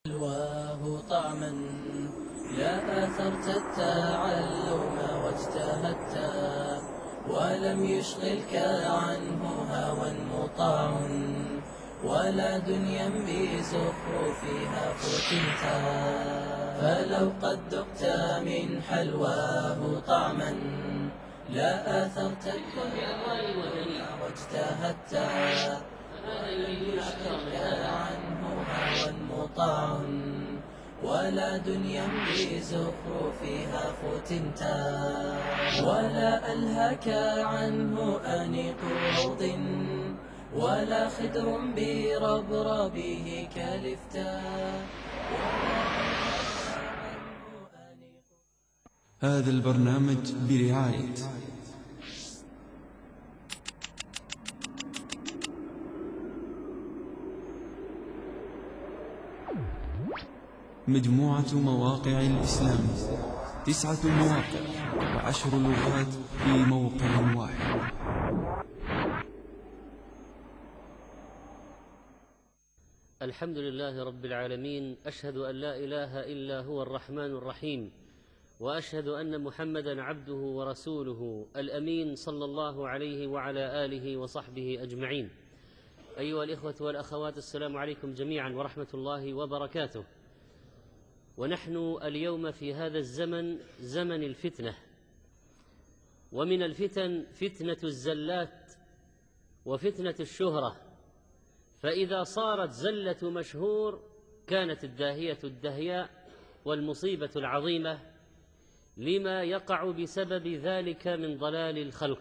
حلواه طعما لا آثرت التعلم واجتهدت ولم يشغلك عنه هوى مطاع ولا دنيا بزخرفها فتنتا. فلو قد ذقت من حلواه طعما لا آثرت التعلم واجتهدت ولم يشغلك عنه هوى مطاع ولا دنيا بزخرفها فتنتا. ولا ألهك عنه أنيق روض ولا خدر بربربه كلفتا. هذا البرنامج برعاية مجموعة مواقع الإسلام، 9 مواقع و10 لغات في موقع واحد. الحمد لله رب العالمين، أشهد أن لا إله إلا هو الرحمن الرحيم، وأشهد أن محمدًا عبده ورسوله الأمين صلى الله عليه وعلى آله وصحبه أجمعين. أيها الإخوة والأخوات، السلام عليكم جميعًا ورحمة الله وبركاته. ونحن اليوم في هذا الزمن، زمن الفتنة، ومن الفتن فتنة الزلات وفتنة الشهرة. فإذا صارت زلة مشهور كانت الداهية الدهياء والمصيبة العظيمة لما يقع بسبب ذلك من ضلال الخلق.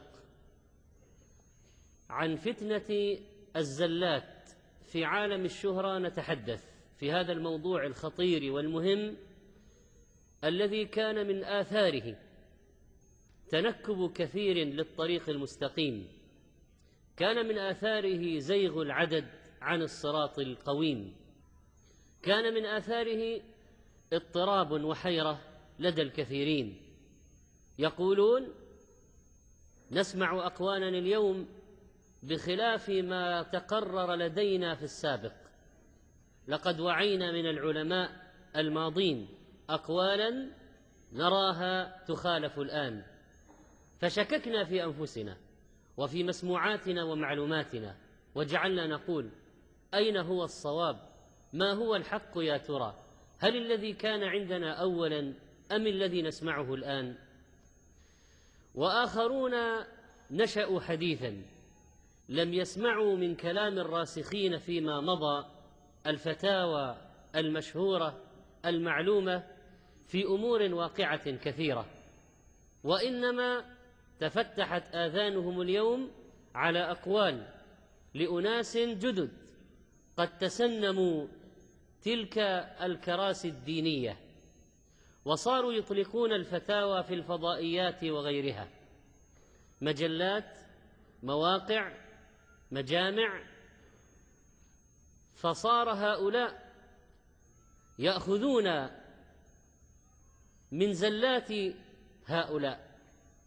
عن فتنة الزلات في عالم الشهرة نتحدث في هذا الموضوع الخطير والمهم الذي كان من آثاره تنكب كثير للطريق المستقيم، كان من آثاره زيغ العدد عن الصراط القويم، كان من آثاره اضطراب وحيرة لدى الكثيرين. يقولون: نسمع أقوالا اليوم بخلاف ما تقرر لدينا في السابق، لقد وعينا من العلماء الماضين أقوالا نراها تخالف الآن، فشككنا في أنفسنا وفي مسموعاتنا ومعلوماتنا، وجعلنا نقول: أين هو الصواب؟ ما هو الحق يا ترى؟ هل الذي كان عندنا أولا أم الذي نسمعه الآن؟ وآخرون نشأوا حديثا لم يسمعوا من كلام الراسخين فيما مضى الفتاوى المشهورة المعلومة في أمور واقعة كثيرة، وإنما تفتحت آذانهم اليوم على أقوال لأناس جدد قد تسنموا تلك الكراسي الدينية وصاروا يطلقون الفتاوى في الفضائيات وغيرها، مجلات، مواقع، مجامع. فصار هؤلاء يأخذون من زلات هؤلاء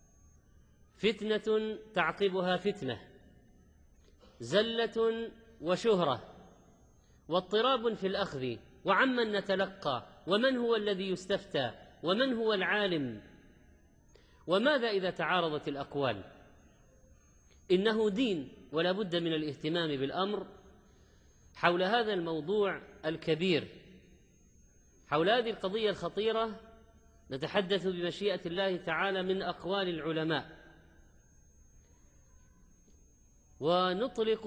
فتنة تعقبها فتنة، زلة وشهرة واضطراب في الأخذ، وعمن نتلقى، ومن هو الذي يستفتى، ومن هو العالم، وماذا إذا تعارضت الأقوال؟ إنه دين ولا بد من الاهتمام بالأمر. حول هذا الموضوع الكبير، حول هذه القضية الخطيرة، نتحدث بمشيئة الله تعالى من أقوال العلماء، ونطلق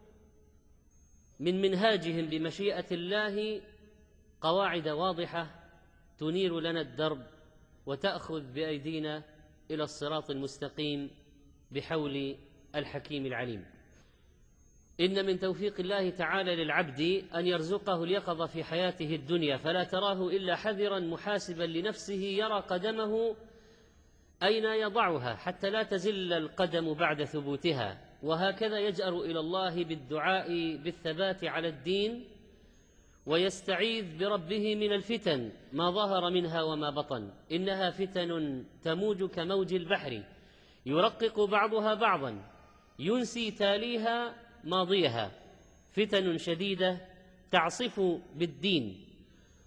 من منهاجهم بمشيئة الله قواعد واضحة تنير لنا الدرب وتأخذ بأيدينا إلى الصراط المستقيم بحول الحكيم العليم. إن من توفيق الله تعالى للعبد أن يرزقه اليقظة في حياته الدنيا، فلا تراه إلا حذرا محاسبا لنفسه يرى قدمه أين يضعها حتى لا تزل القدم بعد ثبوتها، وهكذا يجأر إلى الله بالدعاء بالثبات على الدين، ويستعيذ بربه من الفتن ما ظهر منها وما بطن. إنها فتن تموج كموج البحر يرقق بعضها بعضا ينسي تاليها ماضيها، فتن شديدة تعصف بالدين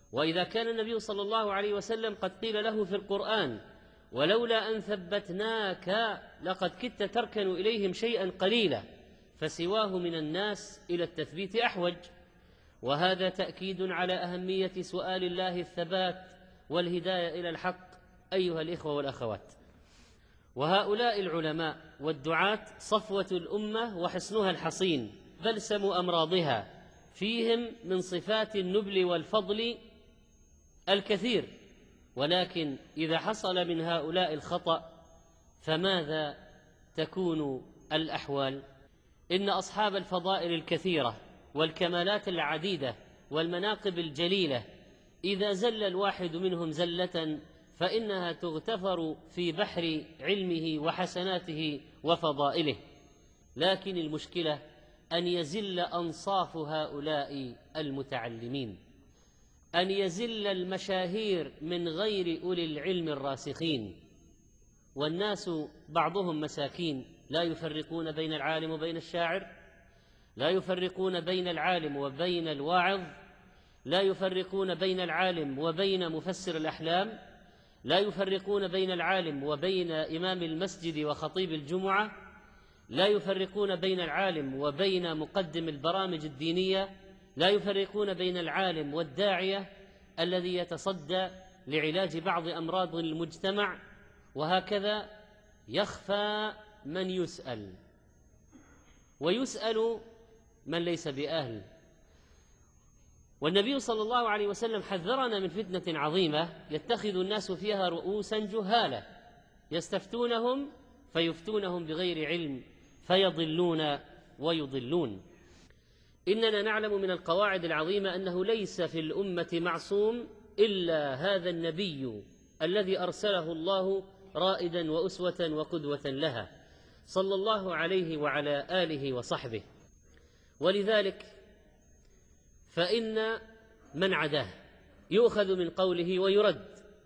وإذا كان النبي صلى الله عليه وسلم قد قيل له في القرآن: ولولا أن ثبتناك لقد كدت تركن إليهم شيئا قليلا، فسواه من الناس إلى التثبيت أحوج. وهذا تأكيد على أهمية سؤال الله الثبات والهداية إلى الحق أيها الإخوة والأخوات. وهؤلاء العلماء والدعاة صفوة الأمة وحصنها الحصين، بلسم أمراضها، فيهم من صفات النبل والفضل الكثير، ولكن إذا حصل من هؤلاء الخطأ فماذا تكون الأحوال؟ إن أصحاب الفضائل الكثيرة والكمالات العديدة والمناقب الجليلة إذا زل الواحد منهم زلة فإنها تغتفر في بحر علمه وحسناته وفضائله، لكن المشكلة أن يزل أنصاف هؤلاء المتعلمين، أن يزل المشاهير من غير أولي العلم الراسخين، والناس بعضهم مساكين لا يفرقون بين العالم وبين الشاعر، لا يفرقون بين العالم وبين الواعظ، لا يفرقون بين العالم وبين مفسر الأحلام، لا يفرقون بين العالم وبين إمام المسجد وخطيب الجمعة، لا يفرقون بين العالم وبين مقدم البرامج الدينية، لا يفرقون بين العالم والداعية الذي يتصدى لعلاج بعض أمراض المجتمع، وهكذا يخفى من يسأل، ويسأل من ليس بأهل. والنبي صلى الله عليه وسلم حذرنا من فتنة عظيمة يتخذ الناس فيها رؤوسا جهالا يستفتونهم فيفتونهم بغير علم فيضلون ويضلون. إننا نعلم من القواعد العظيمة أنه ليس في الأمة معصوم إلا هذا النبي الذي أرسله الله رائدا وأسوة وقدوة لها، صلى الله عليه وعلى آله وصحبه. ولذلك فإن من عداه يؤخذ من قوله ويرد.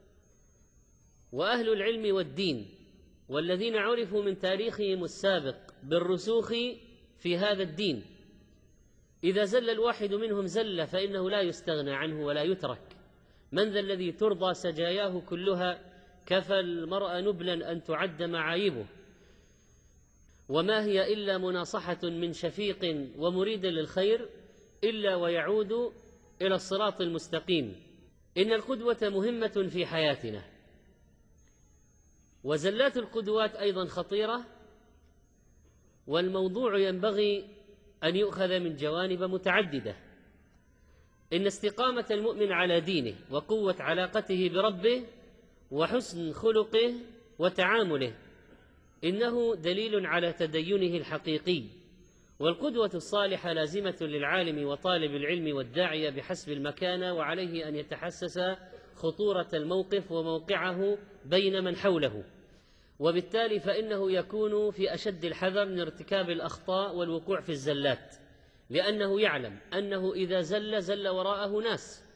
وأهل العلم والدين والذين عرفوا من تاريخهم السابق بالرسوخ في هذا الدين إذا زل الواحد منهم زل فإنه لا يستغنى عنه ولا يترك. من ذا الذي ترضى سجاياه كلها؟ كفى المرء نبلا أن تعد معايبه، وما هي إلا مناصحة من شفيق ومريد للخير إلا ويعود إلى الصراط المستقيم. إن القدوة مهمة في حياتنا، وزلات القدوات أيضا خطيرة، والموضوع ينبغي أن يؤخذ من جوانب متعددة. إن استقامة المؤمن على دينه وقوة علاقته بربه وحسن خلقه وتعامله إنه دليل على تدينه الحقيقي. والقدوة الصالحة لازمة للعالم وطالب العلم والداعية بحسب المكانة، وعليه أن يتحسس خطورة الموقف وموقعه بين من حوله، وبالتالي فإنه يكون في أشد الحذر من ارتكاب الأخطاء والوقوع في الزلات، لأنه يعلم أنه إذا زل وراءه ناس.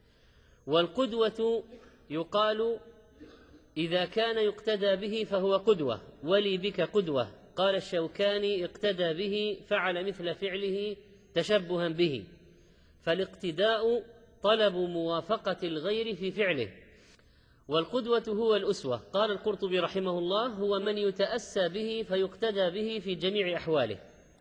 والقدوة يقال إذا كان يقتدى به فهو قدوة، ولي بك قدوة. قال الشوكاني: اقتدى به فعل مثل فعله تشبها به. فالاقتداء طلب موافقة الغير في فعله، والقدوة هو الأسوة. قال القرطبي رحمه الله: هو من يتأسى به فيقتدى به في جميع أحواله.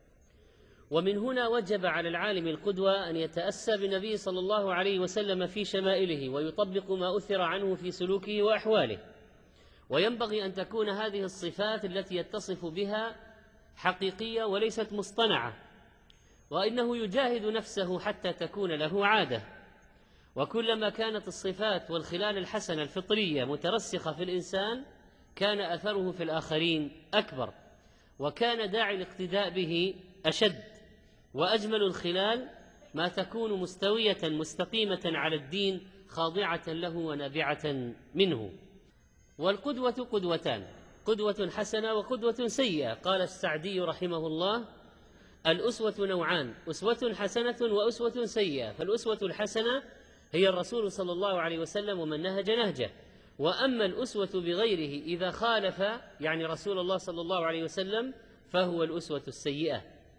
ومن هنا وجب على العالم القدوة أن يتأسى بالنبي صلى الله عليه وسلم في شمائله ويطبق ما أثر عنه في سلوكه وأحواله. وينبغي أن تكون هذه الصفات التي يتصف بها حقيقية وليست مصطنعة، وإنه يجاهد نفسه حتى تكون له عادة. وكلما كانت الصفات والخلال الحسنة الفطرية مترسخة في الإنسان كان أثره في الآخرين أكبر، وكان داعي الاقتداء به أشد. وأجمل الخلال ما تكون مستوية مستقيمة على الدين خاضعة له ونابعة منه. والقدوة قدوتان: قدوة حسنة وقدوة سيئة. قال السعدي رحمه الله: الأسوة نوعان: أسوة حسنة وأسوة سيئة. فالأسوة الحسنة هي الرسول صلى الله عليه وسلم ومن نهج نهجه. وأما الأسوة بغيره إذا خالف يعني رسول الله صلى الله عليه وسلم فهو الأسوة السيئة.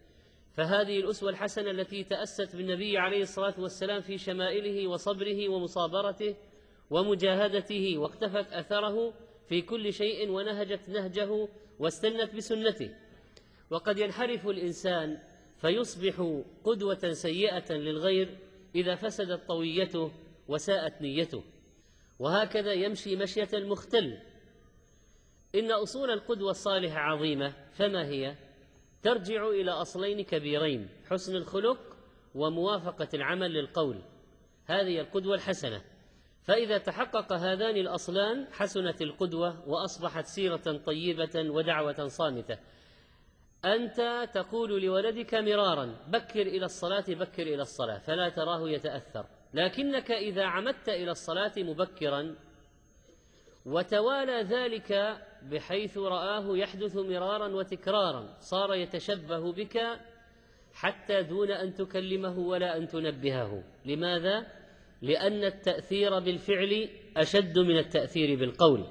فهذه الأسوة الحسنة التي تأست بالنبي عليه الصلاة والسلام في شمائله وصبره ومصابرته ومجاهدته، واقتفت أثره في كل شيء ونهجت نهجه واستنت بسنته. وقد ينحرف الإنسان فيصبح قدوة سيئة للغير إذا فسدت طويته وساءت نيته، وهكذا يمشي مشية المختل. إن أصول القدوة الصالحة عظيمة، فما هي؟ ترجع إلى أصلين كبيرين: حسن الخلق وموافقة العمل للقول. هذه القدوة الحسنة. فإذا تحقق هذان الأصلان حسنت القدوة وأصبحت سيرة طيبة ودعوة صامتة. أنت تقول لولدك مرارا: بكر إلى الصلاة، بكر إلى الصلاة، فلا تراه يتأثر. لكنك إذا عمدت إلى الصلاة مبكرا وتوالى ذلك بحيث رآه يحدث مرارا وتكرارا، صار يتشبه بك حتى دون أن تكلمه ولا أن تنبهه. لماذا؟ لأن التأثير بالفعل أشد من التأثير بالقول.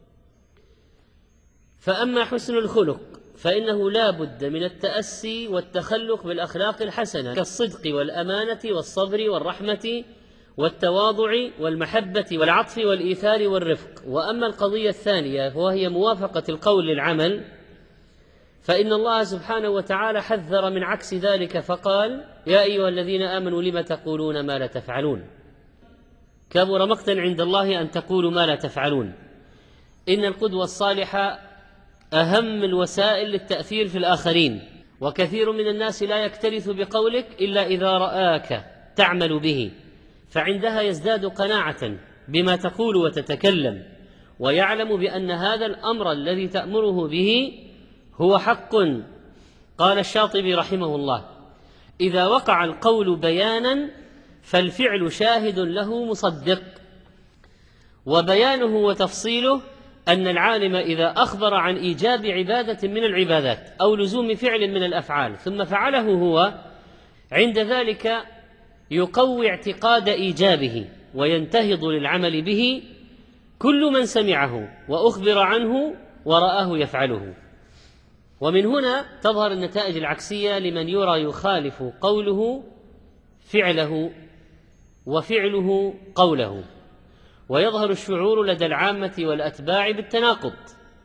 فأما حسن الخلق فإنه لا بد من التأسي والتخلق بالأخلاق الحسنة كالصدق والأمانة والصبر والرحمة والتواضع والمحبة والعطف والإيثار والرفق. وأما القضية الثانية وهي موافقة القول للعمل، فإن الله سبحانه وتعالى حذر من عكس ذلك فقال: يا أيها الذين آمنوا لم تقولون ما لا تفعلون، كبر مقتا عند الله أن تقولوا ما لا تفعلون. إن القدوة الصالحة أهم الوسائل للتأثير في الآخرين، وكثير من الناس لا يكترث بقولك إلا إذا رآك تعمل به، فعندها يزداد قناعة بما تقول وتتكلم، ويعلم بأن هذا الأمر الذي تأمره به هو حق. قال الشاطبي رحمه الله: إذا وقع القول بيانا فالفعل شاهد له مصدق. وبيانه وتفصيله أن العالم إذا أخبر عن إيجاب عبادة من العبادات أو لزوم فعل من الأفعال ثم فعله هو، عند ذلك يقوي اعتقاد إيجابه وينتهض للعمل به كل من سمعه وأخبر عنه ورآه يفعله. ومن هنا تظهر النتائج العكسية لمن يرى يخالف قوله فعله وفعله قوله، ويظهر الشعور لدى العامة والأتباع بالتناقض.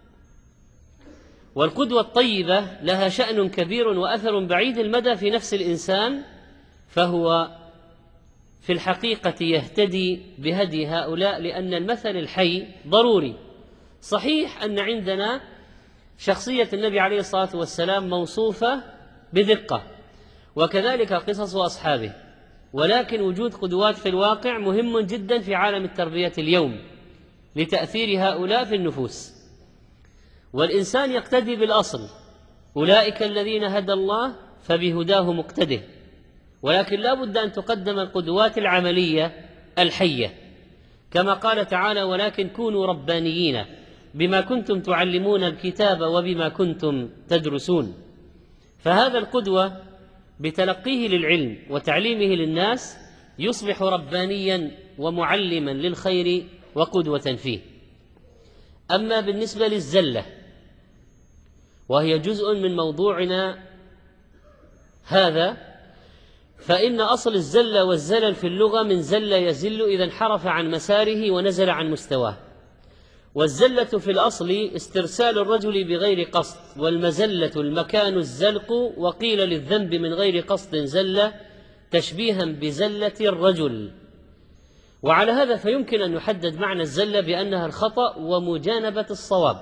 والقدوة الطيبة لها شأن كبير وأثر بعيد المدى في نفس الإنسان، فهو في الحقيقة يهتدي بهدي هؤلاء، لأن المثل الحي ضروري. صحيح أن عندنا شخصية النبي عليه الصلاة والسلام موصوفة بدقة، وكذلك قصص أصحابه، ولكن وجود قدوات في الواقع مهم جدا في عالم التربية اليوم لتأثير هؤلاء في النفوس. والإنسان يقتدي بالأصل: أولئك الذين هدى الله فبهداه مقتده. ولكن لا بد أن تقدم القدوات العملية الحية، كما قال تعالى: ولكن كونوا ربانيين بما كنتم تعلمون الكتاب وبما كنتم تدرسون. فهذا القدوة بتلقيه للعلم وتعليمه للناس يصبح ربانيا ومعلما للخير وقدوة فيه. أما بالنسبة للزلة، وهي جزء من موضوعنا هذا، فإن أصل الزلة والزلل في اللغة من زل يزل إذا انحرف عن مساره ونزل عن مستواه. والزلة في الأصل استرسال الرجل بغير قصد، والمزلة المكان الزلق، وقيل للذنب من غير قصد زلة تشبيها بزلة الرجل. وعلى هذا فيمكن أن يحدد معنى الزلة بأنها الخطأ ومجانبة الصواب.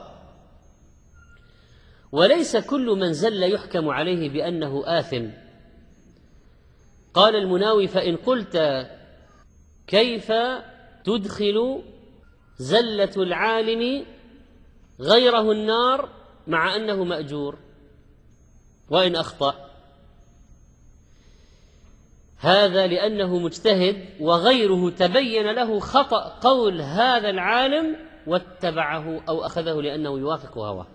وليس كل من زل يحكم عليه بأنه آثم. قال المناوي: فإن قلت كيف تدخل زلة العالم غيره النار مع أنه مأجور وإن أخطأ؟ هذا لأنه مجتهد وغيره تبين له خطأ قول هذا العالم واتبعه أو أخذه لأنه يوافق هواه.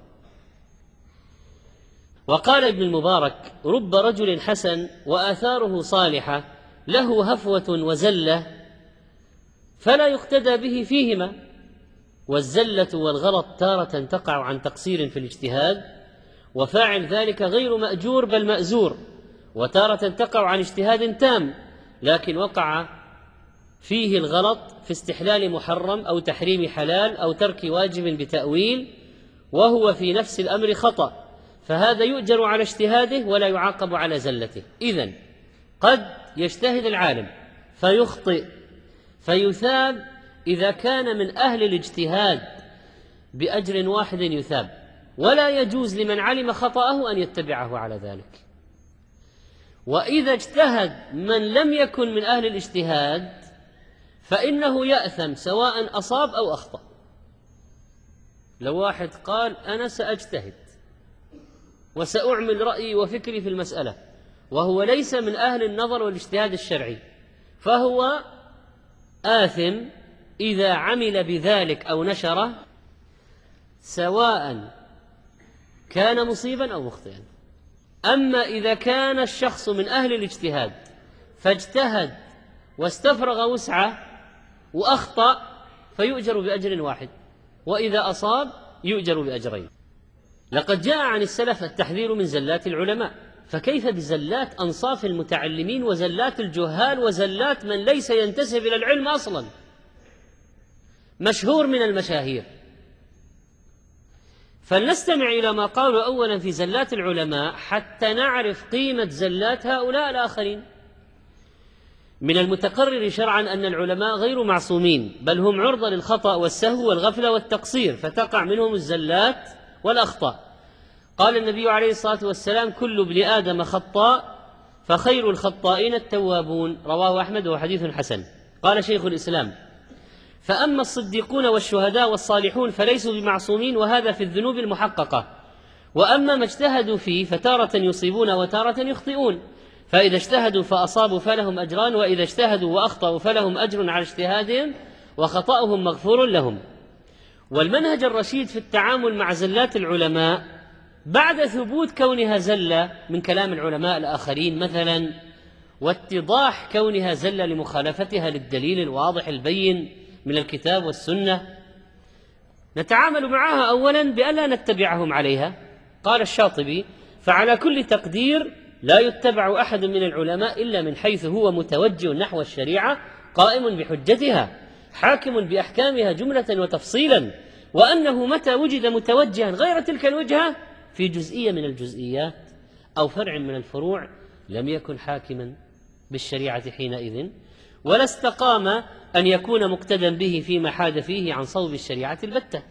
وقال ابن المبارك: رب رجل حسن وآثاره صالحة له هفوة وزلة فلا يقتدى به فيهما. والزلة والغلط تارة تقع عن تقصير في الاجتهاد، وفاعل ذلك غير مأجور بل مأزور، وتارة تقع عن اجتهاد تام، لكن وقع فيه الغلط في استحلال محرم أو تحريم حلال أو ترك واجب بتأويل، وهو في نفس الأمر خطأ، فهذا يؤجر على اجتهاده ولا يعاقب على زلته. إذن قد يجتهد العالم فيخطئ فيثاب إذا كان من أهل الاجتهاد بأجر واحد يثاب، ولا يجوز لمن علم خطأه أن يتبعه على ذلك. وإذا اجتهد من لم يكن من أهل الاجتهاد فإنه يأثم سواء أصاب أو أخطأ. لو واحد قال أنا سأجتهد وسأعمل رأيي وفكري في المسألة وهو ليس من أهل النظر والاجتهاد الشرعي، فهو آثم إذا عمل بذلك أو نشره، سواء كان مصيبا أو مخطئا. أما إذا كان الشخص من أهل الاجتهاد فاجتهد واستفرغ وسعه وأخطأ فيؤجر بأجر واحد، وإذا أصاب يؤجر بأجرين. لقد جاء عن السلف التحذير من زلات العلماء، فكيف بزلات أنصاف المتعلمين وزلات الجهال وزلات من ليس ينتسب إلى العلم أصلا، مشهور من المشاهير. فلنستمع إلى ما قالوا أولا في زلات العلماء حتى نعرف قيمة زلات هؤلاء الآخرين. من المتقرر شرعا أن العلماء غير معصومين، بل هم عرضة للخطأ والسهو والغفلة والتقصير، فتقع منهم الزلات والأخطاء. قال النبي عليه الصلاة والسلام: كل ابن آدم خطاء فخير الخطائين التوابون، رواه أحمد وحديث حسن. قال شيخ الإسلام: فأما الصديقون والشهداء والصالحون فليسوا بمعصومين، وهذا في الذنوب المحققة، وأما ما اجتهدوا فيه فتارة يصيبون وتارة يخطئون، فإذا اجتهدوا فأصابوا فلهم أجران، وإذا اجتهدوا وأخطأوا فلهم أجر على اجتهادهم وخطأهم مغفور لهم. والمنهج الرشيد في التعامل مع زلات العلماء بعد ثبوت كونها زلة من كلام العلماء الآخرين مثلا، واتضاح كونها زلة لمخالفتها للدليل الواضح البين من الكتاب والسنة، نتعامل معها أولا بألا نتبعهم عليها. قال الشاطبي: فعلى كل تقدير لا يتبع أحد من العلماء إلا من حيث هو متوجه نحو الشريعة قائم بحجتها حاكم بأحكامها جملة وتفصيلا، وأنه متى وجد متوجها غير تلك الوجهة في جزئية من الجزئيات أو فرع من الفروع لم يكن حاكما بالشريعة حينئذ، ولا استقام أن يكون مقتدا به فيما حاد فيه عن صوب الشريعة البتة.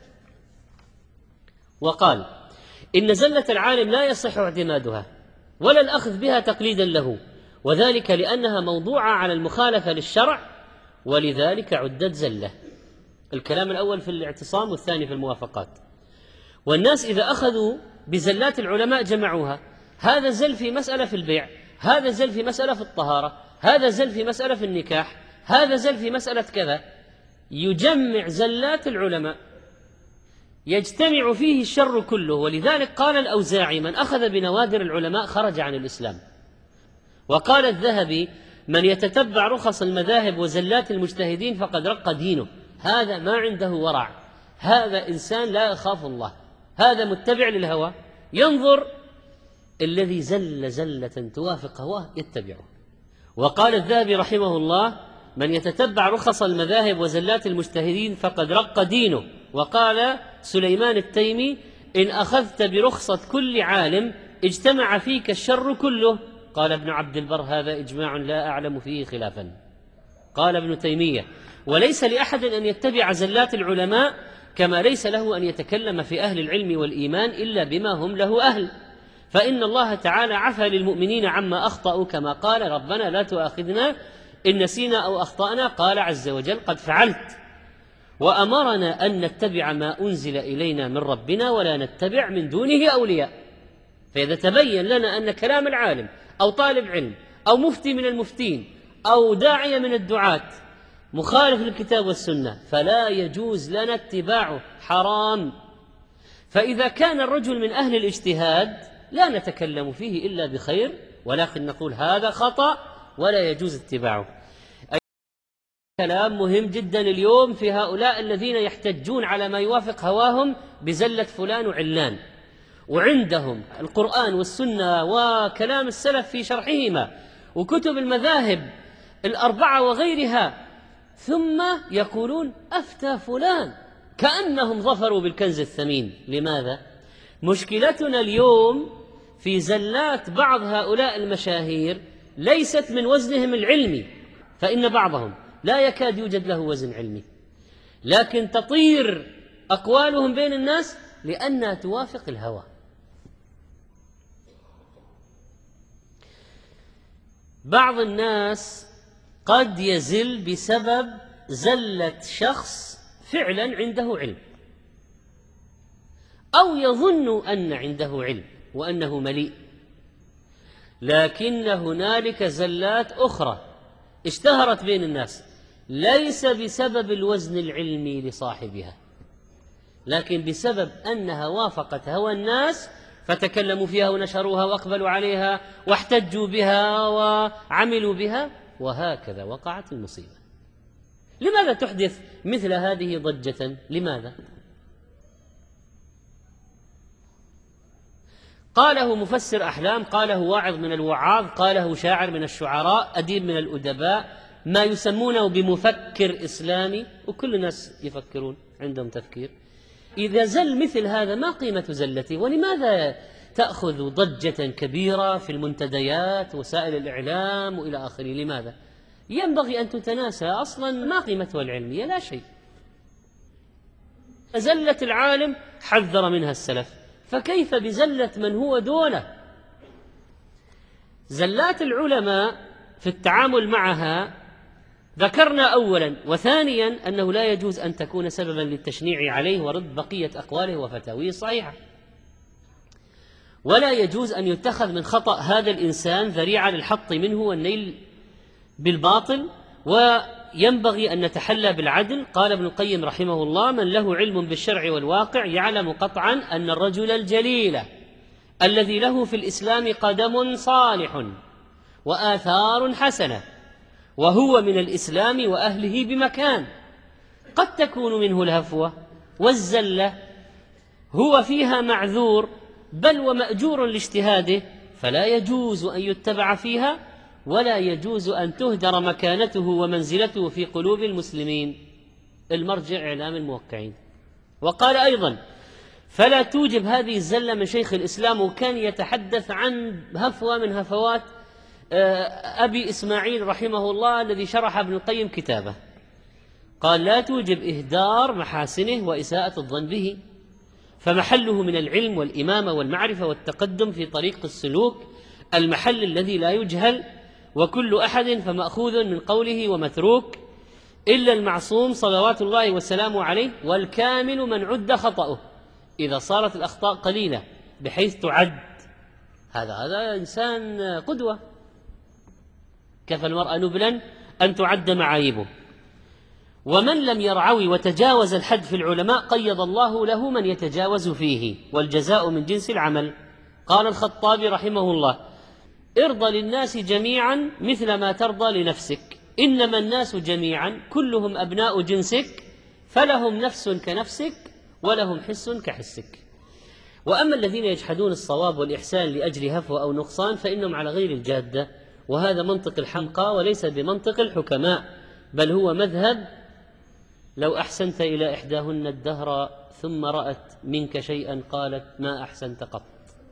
وقال: إن زلة العالم لا يصح اعتمادها ولا الأخذ بها تقليدا له، وذلك لأنها موضوعة على المخالفة للشرع، ولذلك عدت زلة. الكلام الأول في الاعتصام والثاني في الموافقات. والناس إذا أخذوا بزلات العلماء جمعوها، هذا زل في مسألة في البيع، هذا زل في مسألة في الطهارة، هذا زل في مسألة في النكاح، هذا زل في مسألة كذا، يجمع زلات العلماء يجتمع فيه الشر كله. ولذلك قال الأوزاعي: من أخذ بنوادر العلماء خرج عن الإسلام. وقال الذهبي: من يتتبع رخص المذاهب وزلات المجتهدين فقد رق دينه. هذا ما عنده ورع، هذا إنسان لا يخاف الله، هذا متبع للهوى، ينظر الذي زل زلة توافق هواه يتبعه. وقال الذهبي رحمه الله: من يتتبع رخص المذاهب وزلات المجتهدين فقد رق دينه. وقال سليمان التيمي: إن أخذت برخصة كل عالم اجتمع فيك الشر كله. قال ابن عبد البر: هذا إجماع لا أعلم فيه خلافا. قال ابن تيمية: وليس لأحد أن يتبع زلات العلماء، كما ليس له أن يتكلم في أهل العلم والإيمان إلا بما هم له أهل، فإن الله تعالى عفى للمؤمنين عما أخطأوا، كما قال: ربنا لا تؤاخذنا إن نسينا أو أخطأنا. قال عز وجل: قد فعلت. وأمرنا أن نتبع ما أنزل إلينا من ربنا ولا نتبع من دونه أولياء. فإذا تبين لنا أن كلام العالم أو طالب علم أو مفتي من المفتين أو داعية من الدعاة مخالف للكتاب والسنة فلا يجوز لنا اتباعه، حرام. فإذا كان الرجل من أهل الاجتهاد لا نتكلم فيه إلا بخير، ولكن نقول هذا خطأ ولا يجوز اتباعه. كلام مهم جدا اليوم في هؤلاء الذين يحتجون على ما يوافق هواهم بزلة فلان وعلان، وعندهم القرآن والسنة وكلام السلف في شرحهما وكتب المذاهب الأربعة وغيرها، ثم يقولون أفتى فلان كأنهم ظفروا بالكنز الثمين. لماذا؟ مشكلتنا اليوم في زلات بعض هؤلاء المشاهير ليست من وزنهم العلمي، فإن بعضهم لا يكاد يوجد له وزن علمي، لكن تطير أقوالهم بين الناس لأنها توافق الهوى. بعض الناس قد يزل بسبب زلة شخص فعلا عنده علم، أو يظن أن عنده علم وأنه مليء، لكن هنالك زلات أخرى اشتهرت بين الناس ليس بسبب الوزن العلمي لصاحبها، لكن بسبب أنها وافقت هوى الناس فتكلموا فيها ونشروها وأقبلوا عليها واحتجوا بها وعملوا بها، وهكذا وقعت المصيبة. لماذا تحدث مثل هذه ضجة؟ لماذا؟ قاله مفسر أحلام، قاله واعظ من الوعاظ، قاله شاعر من الشعراء، أديب من الأدباء، ما يسمونه بمفكر إسلامي، وكل الناس يفكرون عندهم تفكير. إذا زل مثل هذا ما قيمة زلته؟ ولماذا تأخذ ضجة كبيرة في المنتديات وسائل الإعلام وإلى آخره؟ لماذا؟ ينبغي أن تتناسى أصلا ما قيمتها العلمية، لا شيء. زلة العالم حذر منها السلف، فكيف بزلة من هو دونه؟ زلات العلماء في التعامل معها ذكرنا أولا، وثانيا أنه لا يجوز أن تكون سببا للتشنيع عليه ورد بقية أقواله وفتاويه الصحيحة، ولا يجوز أن يتخذ من خطأ هذا الإنسان ذريعة للحط منه والنيل بالباطل، وينبغي أن نتحلى بالعدل. قال ابن القيم رحمه الله: من له علم بالشرع والواقع يعلم قطعا أن الرجل الجليل الذي له في الإسلام قدم صالح وآثار حسنة وهو من الإسلام وأهله بمكان، قد تكون منه الهفوة والزلة، هو فيها معذور بل ومأجور لاجتهاده، فلا يجوز أن يتبع فيها، ولا يجوز أن تهدر مكانته ومنزلته في قلوب المسلمين. المرجع إعلام الموقعين. وقال أيضا: فلا توجب هذه الزلة من شيخ الإسلام، وكان يتحدث عن هفوة من هفوات أبي إسماعيل رحمه الله الذي شرح ابن القيم كتابه، قال: لا توجب إهدار محاسنه وإساءة الظن به، فمحله من العلم والإمامة والمعرفة والتقدم في طريق السلوك، المحل الذي لا يجهل، وكل أحد فمأخوذ من قوله ومتروك إلا المعصوم صلوات الله وسلامه عليه، والكامل من عد خطأه إذا صارت الأخطاء قليلة بحيث تعد. هذا إنسان قدوة، كفى المرأة نبلا أن تعد معايبه. ومن لم يرعوي وتجاوز الحد في العلماء قيض الله له من يتجاوز فيه، والجزاء من جنس العمل. قال الخطابي رحمه الله: ارضى للناس جميعا مثل ما ترضى لنفسك، إنما الناس جميعا كلهم أبناء جنسك، فلهم نفس كنفسك ولهم حس كحسك. وأما الذين يجحدون الصواب والإحسان لأجل هفوة أو نقصان فإنهم على غير الجادة، وهذا منطق الحمقى وليس بمنطق الحكماء، بل هو مذهب لو أحسنت إلى إحداهن الدهر ثم رأت منك شيئا قالت ما أحسنت قط.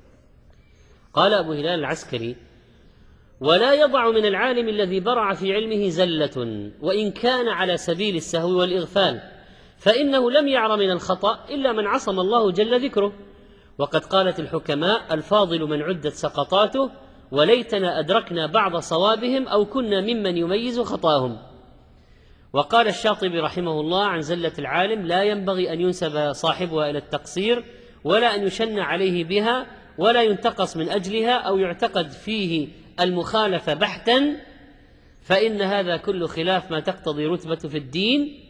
قال أبو هلال العسكري: ولا يضع من العالم الذي برع في علمه زلة وإن كان على سبيل السهو والإغفال، فإنه لم يعر من الخطأ إلا من عصم الله جل ذكره. وقد قالت الحكماء: الفاضل من عدت سقطاته، وليتنا أدركنا بعض صوابهم أو كنا ممن يميز خطاهم. وقال الشاطبي رحمه الله عن زلة العالم: لا ينبغي أن ينسب صاحبها إلى التقصير، ولا أن يشن عليه بها، ولا ينتقص من أجلها أو يعتقد فيه المخالفة بحتا، فإن هذا كل خلاف ما تقتضي رتبة في الدين.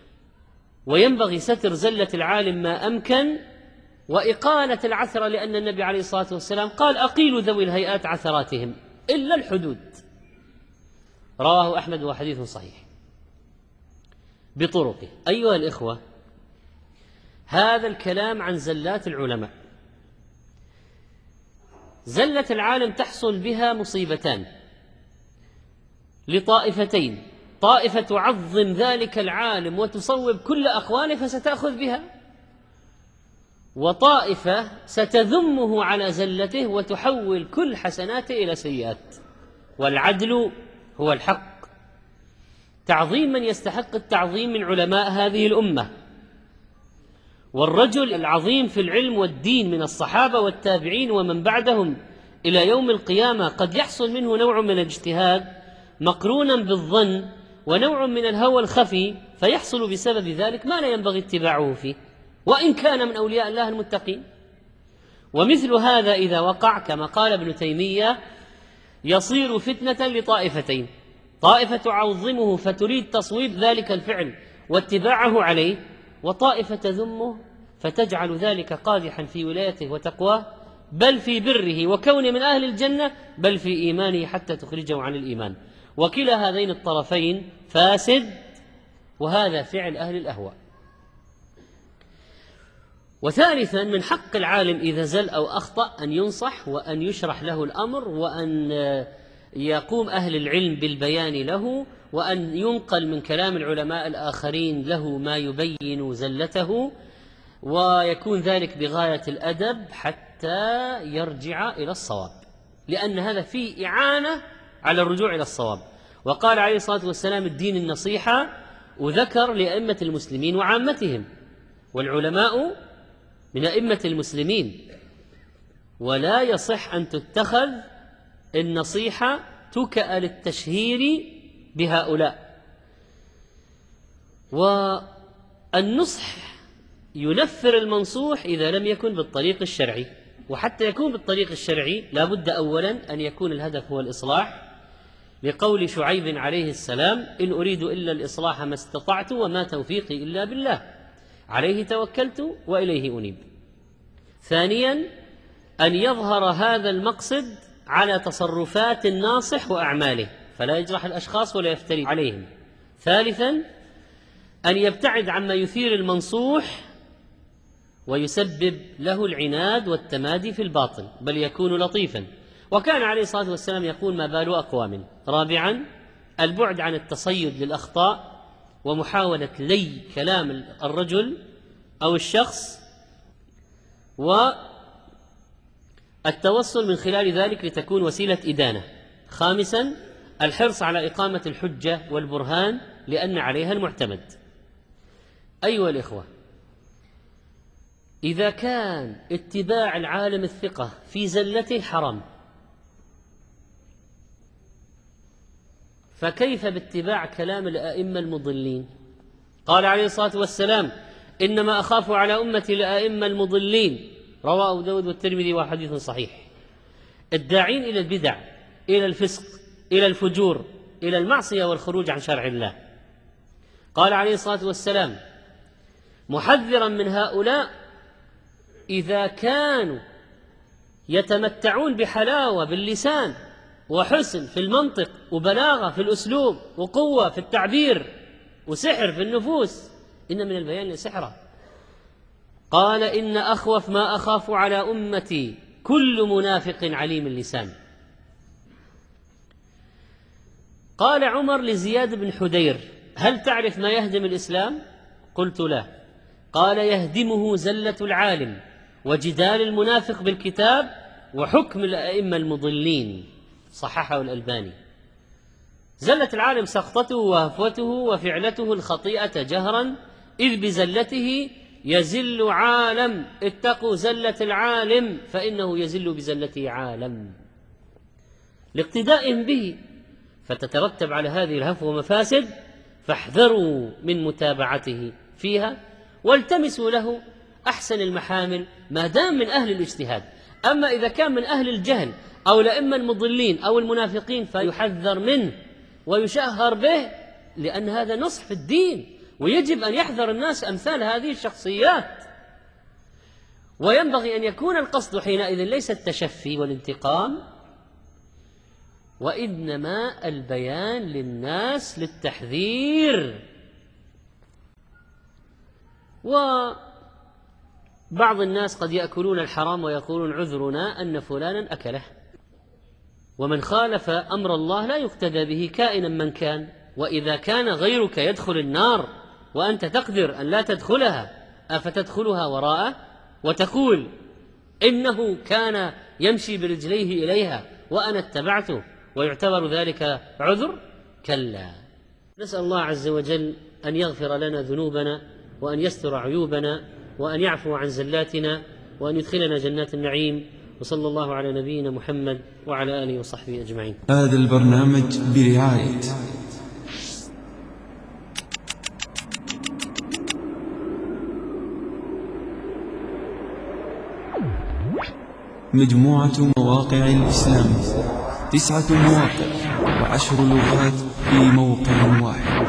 وينبغي ستر زلة العالم ما أمكن، وإقالة العثرة، لأن النبي عليه الصلاة والسلام قال: أقيلوا ذوي الهيئات عثراتهم إلا الحدود. رواه أحمد وحديث صحيح بطرقه. أيها الإخوة، هذا الكلام عن زلات العلماء، زلة العالم تحصل بها مصيبتان لطائفتين: طائفة تعظم ذلك العالم وتصوب كل أقواله فستأخذ بها، وطائفة ستذمه على زلته وتحول كل حسناته إلى سيئات. والعدل هو الحق. تعظيم من يستحق التعظيم من علماء هذه الأمة، والرجل العظيم في العلم والدين من الصحابة والتابعين ومن بعدهم إلى يوم القيامة قد يحصل منه نوع من الاجتهاد مقرونا بالظن ونوع من الهوى الخفي، فيحصل بسبب ذلك ما لا ينبغي اتباعه فيه وإن كان من أولياء الله المتقين. ومثل هذا إذا وقع كما قال ابن تيمية يصير فتنة لطائفتين: طائفة تعظمه فتريد تصويب ذلك الفعل واتباعه عليه، وطائفة تذمه فتجعل ذلك قادحا في ولايته وتقواه، بل في بره وكونه من أهل الجنة، بل في إيمانه حتى تخرجه عن الإيمان. وكلا هذين الطرفين فاسد، وهذا فعل أهل الأهواء. وثالثا، من حق العالم إذا زل أو أخطأ أن ينصح وأن يشرح له الأمر، وأن يقوم أهل العلم بالبيان له، وأن ينقل من كلام العلماء الآخرين له ما يبين زلته، ويكون ذلك بغاية الأدب حتى يرجع إلى الصواب، لأن هذا فيه إعانة على الرجوع إلى الصواب. وقال عليه الصلاة والسلام: الدين النصيحة، وذكر لأئمة المسلمين وعامتهم، والعلماء من أئمة المسلمين، ولا يصح أن تتخذ النصيحة تكأ للتشهير بهؤلاء. والنصح ينفر المنصوح إذا لم يكن بالطريق الشرعي، وحتى يكون بالطريق الشرعي لا بد أولا أن يكون الهدف هو الإصلاح، لقول شعيب عليه السلام: إن أريد إلا الإصلاح ما استطعت وما توفيقي إلا بالله عليه توكلت وإليه أنيب. ثانيا، أن يظهر هذا المقصد على تصرفات الناصح وأعماله، فلا يجرح الأشخاص ولا يفتري عليهم. ثالثا، أن يبتعد عما يثير المنصوح ويسبب له العناد والتمادي في الباطل، بل يكون لطيفا. وكان عليه الصلاة والسلام يقول: ما بال أقوام. رابعا، البعد عن التصيد للأخطاء ومحاولة لي كلام الرجل أو الشخص، والتوصل من خلال ذلك لتكون وسيلة إدانة. خامسا، الحرص على إقامة الحجة والبرهان لأن عليها المعتمد. أيها الإخوة، إذا كان اتباع العالم الثقة في زلته حرام، فكيف باتباع كلام الأئمة المضلين؟ قال عليه الصلاة والسلام: إنما أخاف على أمتي الأئمة المضلين، رواه أبو داود والترمذي وحديث صحيح. الداعين إلى البدع، إلى الفسق، إلى الفجور، إلى المعصية والخروج عن شرع الله. قال عليه الصلاة والسلام محذرا من هؤلاء: إذا كانوا يتمتعون بحلاوة باللسان وحسن في المنطق وبلاغة في الأسلوب وقوة في التعبير وسحر في النفوس، إن من البيان لسحرا. قال: إن أخوف ما أخاف على أمتي كل منافق عليم اللسان. قال عمر لزياد بن حدير: هل تعرف ما يهدم الإسلام؟ قلت: لا. قال: يهدمه زلة العالم وجدال المنافق بالكتاب وحكم الأئمة المضلين. صححه الألباني. زلة العالم سقطته وهفوته وفعلته الخطيئة جهرا، إذ بزلته يزل عالم. اتقوا زلة العالم فإنه يزل بزلته عالم، لاقتدائهم به، فتترتب على هذه الهفوة مفاسد، فاحذروا من متابعته فيها، والتمسوا له أحسن المحامل ما دام من أهل الاجتهاد. أما إذا كان من أهل الجهل أو الأئمة المضلين أو المنافقين فيحذر منه ويشهر به، لأن هذا نصح في الدين، ويجب أن يحذر الناس أمثال هذه الشخصيات. وينبغي أن يكون القصد حينئذ ليس التشفي والانتقام، وإنما البيان للناس للتحذير. ومن بعض الناس قد يأكلون الحرام ويقولون عذرنا أن فلانا أكله، ومن خالف أمر الله لا يقتدى به كائنا من كان. وإذا كان غيرك يدخل النار وأنت تقدر أن لا تدخلها، أفتدخلها وراءه وتقول إنه كان يمشي برجليه إليها وأنا اتبعته ويعتبر ذلك عذر؟ كلا. نسأل الله عز وجل أن يغفر لنا ذنوبنا وأن يستر عيوبنا وأن يعفو عن زلاتنا وأن يدخلنا جنات النعيم. وصلى الله على نبينا محمد وعلى آله وصحبه أجمعين. هذا البرنامج برعاية مجموعة مواقع الإسلام، 9 مواقع و10 لغات في موقع واحد.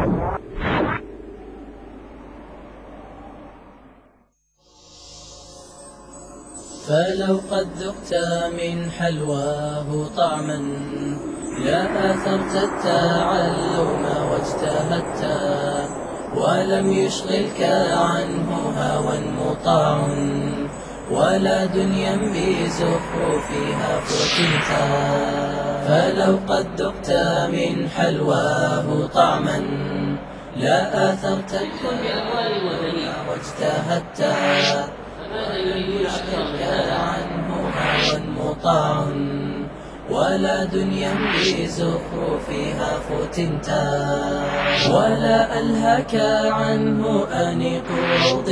فلو قد ذقت من حلواه طعما لا آثرت التعلم واجتهدت، ولم يشغلك عنه هوى مطاع ولا دنيا بزخرفها فتنتا. فلو قد ذقت من حلواه طعما لا آثرت التعلم واجتهدت، ولم يشغلك عنه هوى مطاع ولا دنيا بزخرفها فتنتا. ولا ألهك عنه أنيق روض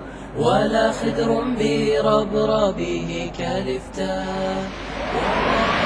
ولا خدر بربربه كلفتا.